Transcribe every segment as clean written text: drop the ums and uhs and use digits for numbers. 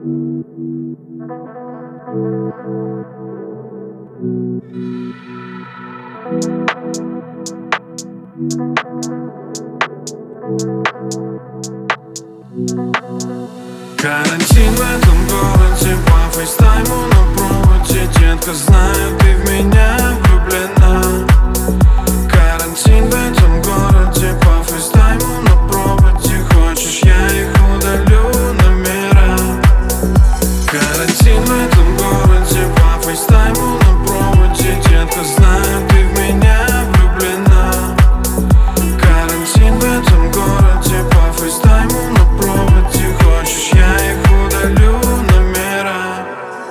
Карантин в этом городе, по фейстайму на проводе. Детка, знаю, ты в меня влюблена. Карантин в этом городе, по фейстайму на проводе. Хочешь, я их удалю, номера. Карантин в этом городе, по фейстайму на проводе. Детка, знаю, ты в меня влюблена. Карантин в этом городе, по фейстайму на проводе. Хочешь, я их удалю, номера.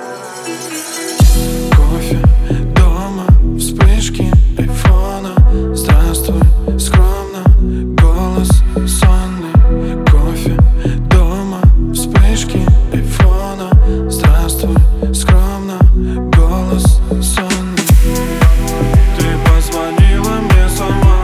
Кофе дома, вспышки айфона. Здравствуй, скромно, голос сонный. Кофе дома, вспышки айфона. Здравствуй, скромно, голос сонный. Ты позвонила мне сама,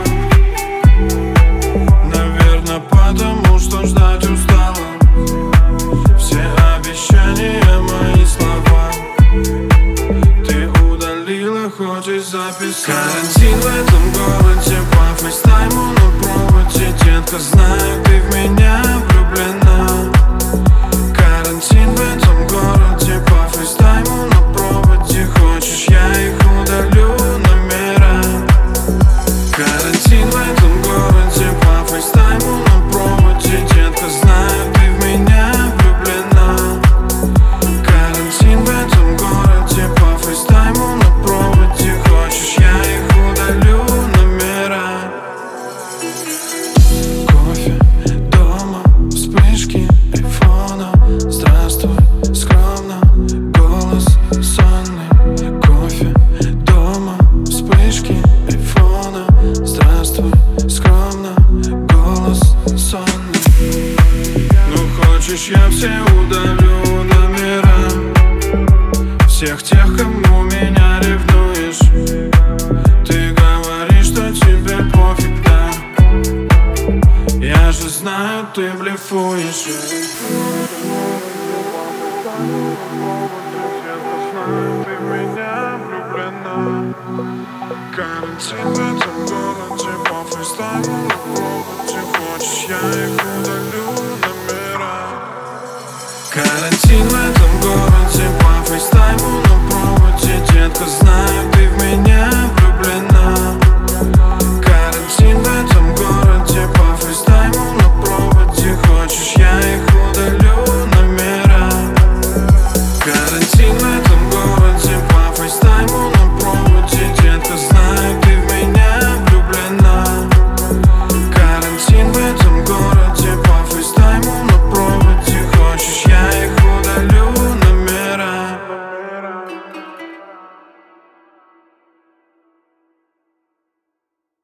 наверное, потому что ждать устала. Все обещания, мои слова ты удалила, хочешь записать. Карантин в этом городе, по фейстайму на проводе. Детка, знаю, ты в меня влюблена. Карантин в этом городе, по фейстайму на проводе. Хочешь, я их удалю, номера. Карантин в этом городе, по фейстайму на проводе. Детка, знаю, ты в меня влюблена. Карантин в этом городе, по фейстайму на проводе. Хочешь, я их удалю, номера. Кофе дома, вспышки айфона. Здравствуй, скромно, голос сонный. Кофе дома, вспышки айфона. Здравствуй, скромно, голос сонный. Ну хочешь, я все удалю, номера. Всех тех, кому меня ревнуешь. Ты говоришь, что тебе пофиг, да. Я же знаю, ты блефуешь. Ты в меня влюблена. Карантин в этом городе, по фейстайму на проводе. Хочешь, я их удалю, номера. Карантин в